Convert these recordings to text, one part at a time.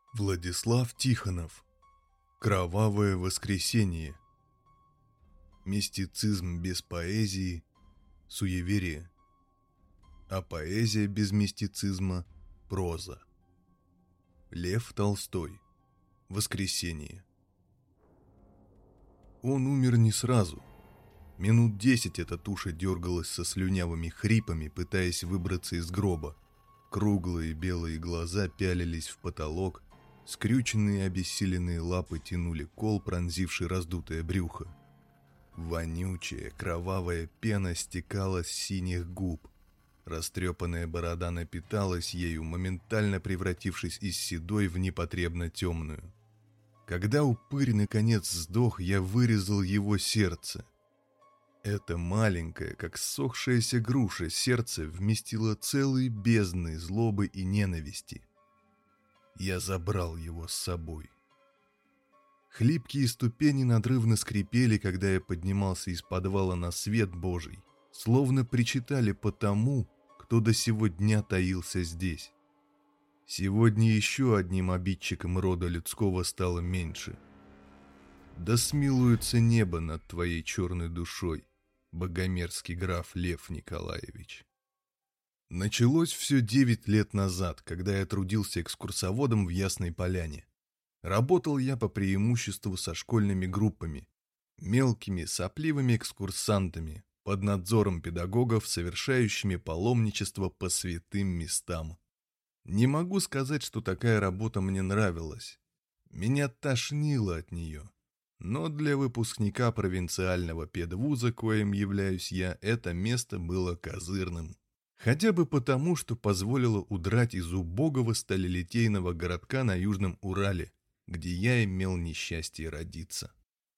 Владислав Тихонов. Кровавое воскресенье. Мистицизм без поэзии – суеверие, а поэзия без мистицизма – проза. Лев Толстой. Воскресенье. Он умер не сразу. Минут 10 эта туша дергалась со слюнявыми хрипами, пытаясь выбраться из гроба. Круглые белые глаза пялились в потолок, скрюченные обессиленные лапы тянули кол, пронзивший раздутое брюхо. Вонючая кровавая пена стекала с синих губ. Растрепанная борода напиталась ею, моментально превратившись из седой в непотребно темную. Когда упырь наконец сдох, я вырезал его сердце. Это маленькое, как ссохшаяся груша, сердце вместило целые бездны злобы и ненависти. Я забрал его с собой. Хлипкие ступени надрывно скрипели, когда я поднимался из подвала на свет Божий, словно причитали по тому, кто до сего дня таился здесь. Сегодня еще одним обидчиком рода людского стало меньше. Да смилуется небо над твоей черной душой, богомерзкий граф Лев Николаевич. Началось все 9 лет назад, когда я трудился экскурсоводом в Ясной Поляне. Работал я по преимуществу со школьными группами, мелкими сопливыми экскурсантами, под надзором педагогов, совершающими паломничество по святым местам. Не могу сказать, что такая работа мне нравилась. Меня тошнило от нее. Но для выпускника провинциального педвуза, коим являюсь я, это место было козырным. Хотя бы потому, что позволило удрать из убогого сталелитейного городка на Южном Урале, где я имел несчастье родиться.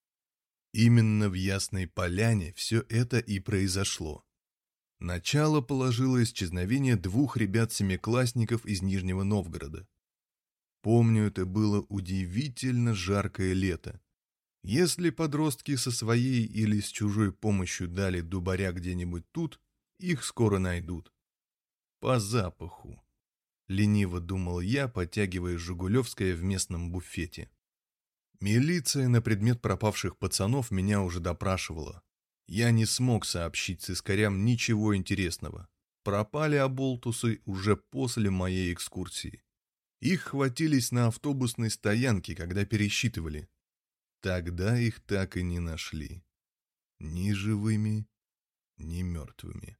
Именно в Ясной Поляне все это и произошло. Начало положило исчезновение 2 ребят-семиклассников из Нижнего Новгорода. Помню, это было удивительно жаркое лето. Если подростки со своей или с чужой помощью дали дубаря где-нибудь тут, их скоро найдут. По запаху. Лениво думал я, потягивая жигулевское в местном буфете. Милиция на предмет пропавших пацанов меня уже допрашивала. Я не смог сообщить сыскарям ничего интересного. Пропали оболтусы уже после моей экскурсии. Их хватились на автобусной стоянке, когда пересчитывали. Тогда их так и не нашли. Ни живыми, ни мертвыми.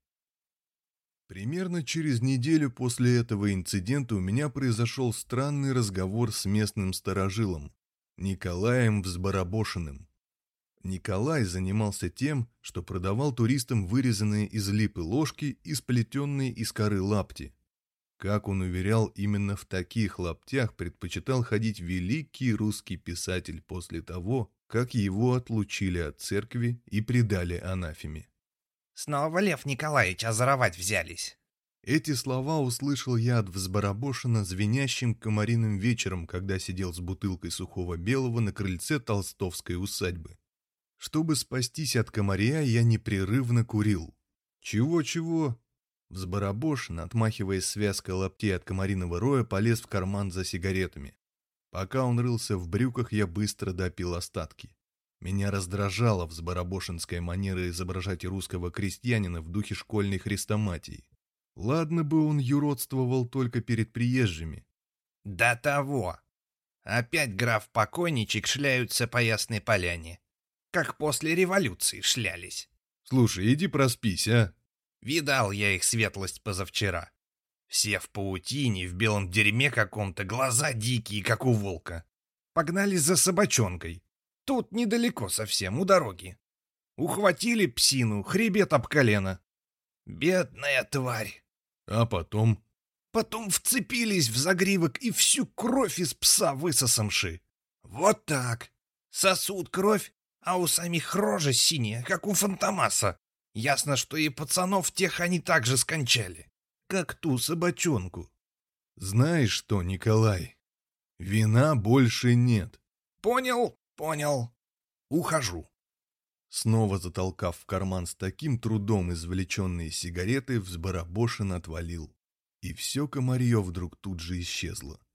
Примерно через неделю после этого инцидента у меня произошел странный разговор с местным старожилом, Николаем Взбарабошиным. Николай занимался тем, что продавал туристам вырезанные из липы ложки и сплетенные из коры лапти. Как он уверял, именно в таких лаптях предпочитал ходить великий русский писатель после того, как его отлучили от церкви и предали анафеме. Снова Лев Николаевич озоровать взялись. Эти слова услышал я от Взбарабошина звенящим комариным вечером, когда сидел с бутылкой сухого белого на крыльце толстовской усадьбы. Чтобы спастись от комарья, я непрерывно курил. Чего-чего? Взбарабошин, отмахиваясь связкой лаптей от комариного роя, полез в карман за сигаретами. Пока он рылся в брюках, я быстро допил остатки. Меня раздражала взбарабошинская манера изображать русского крестьянина в духе школьной хрестоматии. Ладно бы он юродствовал только перед приезжими. До того. Опять граф-покойничек шляются по Ясной Поляне. Как после революции шлялись. Слушай, иди проспись, а? Видал я их светлость позавчера. Все в паутине, в белом дерьме каком-то, глаза дикие, как у волка. Погнались за собачонкой. Тут недалеко совсем, у дороги. Ухватили псину, хребет об колено. Бедная тварь. А потом? Потом вцепились в загривок и всю кровь из пса высосомши. Вот так. Сосут кровь, а у самих рожа синяя, как у Фантомаса. Ясно, что и пацанов тех они также скончали. Как ту собачонку. Знаешь что, Николай? Вина больше нет. Понял, понял. Ухожу. Снова затолкав в карман с таким трудом извлеченные сигареты, Взбарабошин отвалил. И все комарье вдруг тут же исчезло.